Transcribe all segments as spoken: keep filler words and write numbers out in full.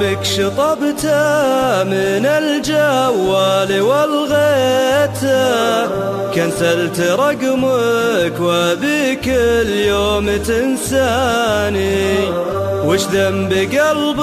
يومك شطبته من الجوال والغيته، كنسلت رقمك وبكل يوم تنساني. وش ذنب قلب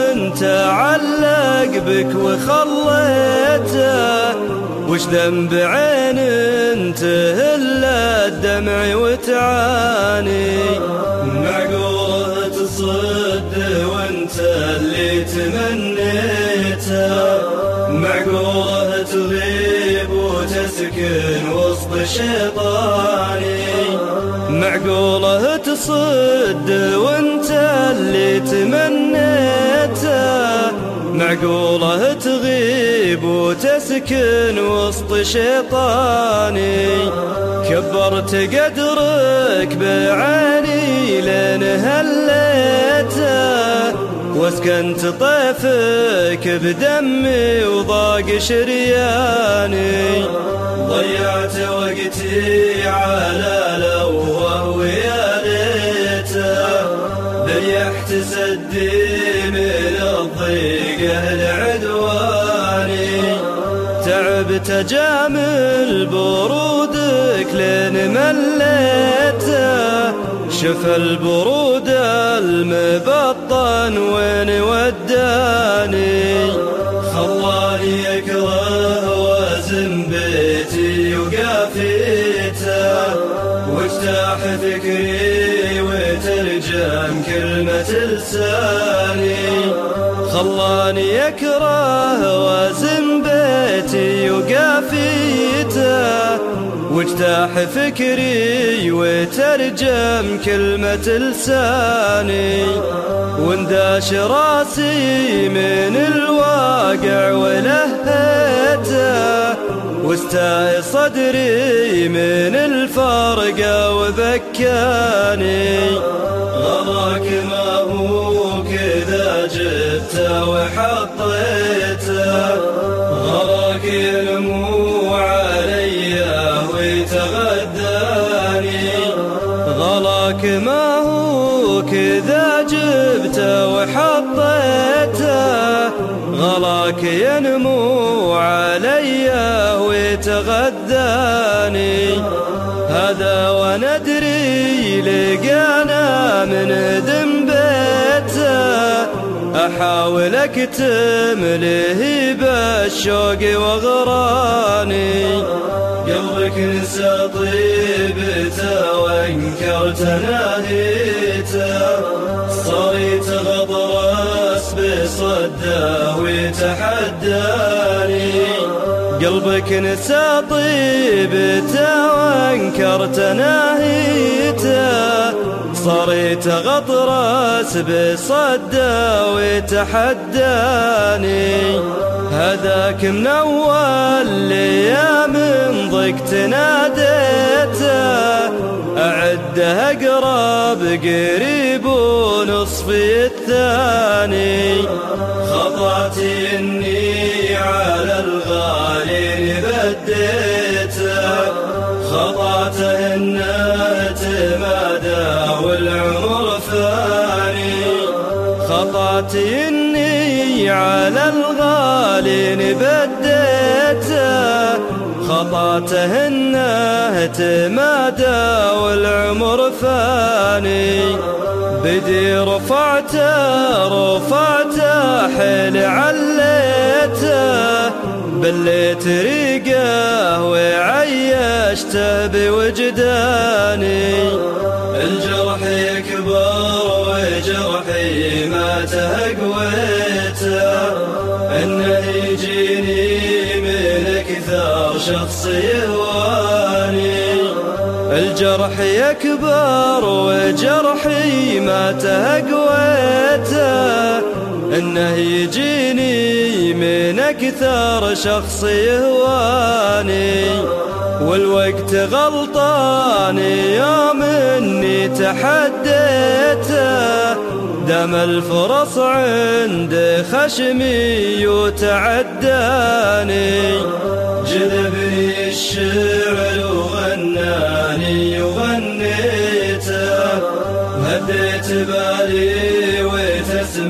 تعلق بك وخليته، وش ذنب عين تهل الدمع وتعاني. معقولة تصد وانت اللي تمنيته، معقولة تغيب وتسكن وسط شيطاني. معقولة تصد وانت اللي تمنيته، معقولة تغيب وتسكن وسط شيطاني. كبرت قدرك بعيني لين هليته، واسكنت طيفك بدمي وضاق شرياني. ضيعت وقتي على لوه ويا ليته، بريحت سدي من الضيق لعدواني. تعبت جامل برودك لين مليته، شف البرود المبطن وين وداني. خلاني اكره وازن بيتي وقافيته، واجتاح فكري وترجم كلمة لساني. خلاني اكره وازن بيتي وقافيته، واجتاح فكري وترجم كلمة لساني. وانداش راسي من الواقع ولهيته، واستاء صدري من الفرقة وبكاني. غراك ما هو كذا جبته وحطيته، غراك ينمو علي ويتغداني. غلاك ما هو كذا جبته وحطيته، غلاك ينمو علي ويتغداني. هذا وندري لقانا من هدم بيته، أحاول أكتم له بالشوق وغراني. قلبك نسى طيبته وانكرت ناديته، صريت غطرس بصده ويتحداني. قلبك نسى طيبته وانكرت ناهيته، صريت غطرس بصده ويتحداني. هذاك من أول ليام ضقت ناديته، أعده أقرب قريب ونصفي الثاني. خطأتي إني على الغالي بديته، خطأته إنه تمادى والعمر فاني. خطأتي إني على الغالي بديته، خطأته إنه تمادى والعمر فاني. بدي رفعته رفعته حيل عليته، بليت ريقه وعيشته بوجداني. الجرح يكبر وجرحي ما تهقويته، انه يجيني من اكثر شخص يهواني. الجرح يكبر وجرحي ما تهقويته، انه يجيني من اكثر شخص يهواني. والوقت غلطاني يوم اني تحديته، دام الفرص عند خشمي وتعداني. جذبني الشعر وغناني وغنيته، هديت بالي وتسمع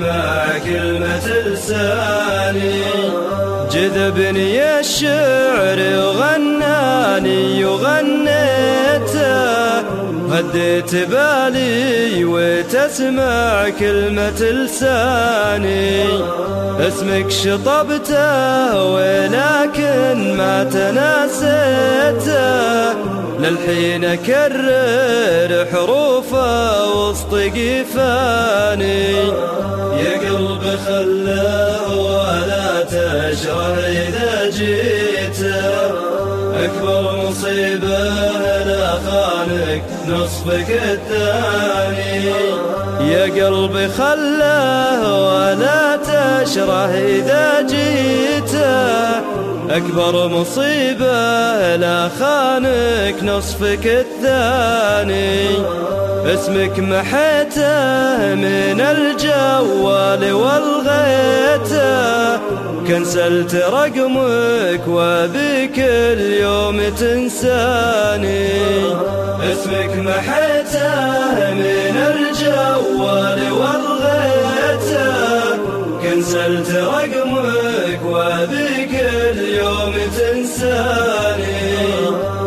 تسمع كلمة لساني. جذبني الشعر وغناني وغنيته، هديت بالي وتسمع كلمة لساني. اسمك شطبته ولكن ما تناسيته، للحين أكرر حروفه وسط قفاني. يا قلب خله ولا تشره إذا جيته، أكبر مصيبة لا خانك نصفك الثاني. يا قلبي خله ولا تشره إذا جيته، أكبر مصيبة لا خانك نصفك الثاني. اسمك محيته من الجوال والغيته، كنسلت رقمك وبك اليوم تنساني. اسمك محيته من الجوال والغيته، كنسلت رقمك وبك اليوم تنساني.